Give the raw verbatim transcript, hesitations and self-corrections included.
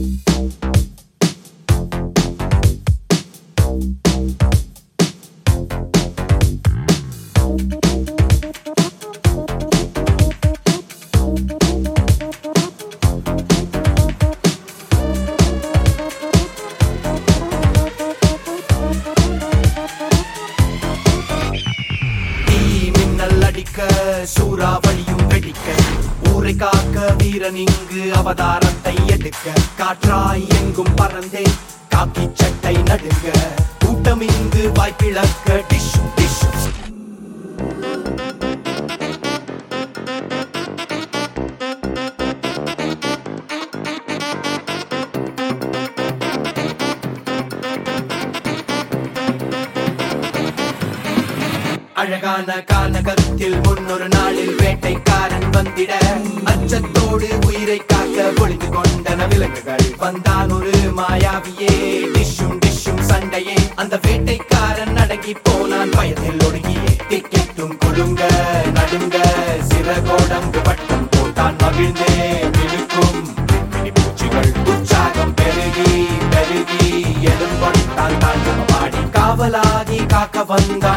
சூறாவளியும் வெடிக்க ஊரை காக்க வீரன் இங்கு அவதாரத்தை எடுக்க காற்றாய் எங்கும் பறந்தே காக்கி சட்டை நடுங்க கூட்டம் இங்கு வாய்ப்பிழக்க டிஷு டிஷு அழகான கானகத்தில் முன்னொரு நாளில் வேட்டைக்காரன் வந்திட அச்சத்தோடு உயிரை காக்க ஒளிந்து கொண்டன விலங்குகள் வந்தான் ஒரு மாயாவியே டிஷும் டிஷும் சண்டையே அந்த வேட்டைக்காரன் அடங்கி போனான் பயத்தில் ஒடுங்கியே திக்கெட்டும் குழுங்க நடுங்க சிறகோடம்பு பட்டம் போட்டான் மகிழ்ந்தே விழுக்கும் பூச்சிகள் உற்சாகம் பெருகி பெருகி எதும் கொண்டான் தான் பாடி காவலாகி காக்க வந்த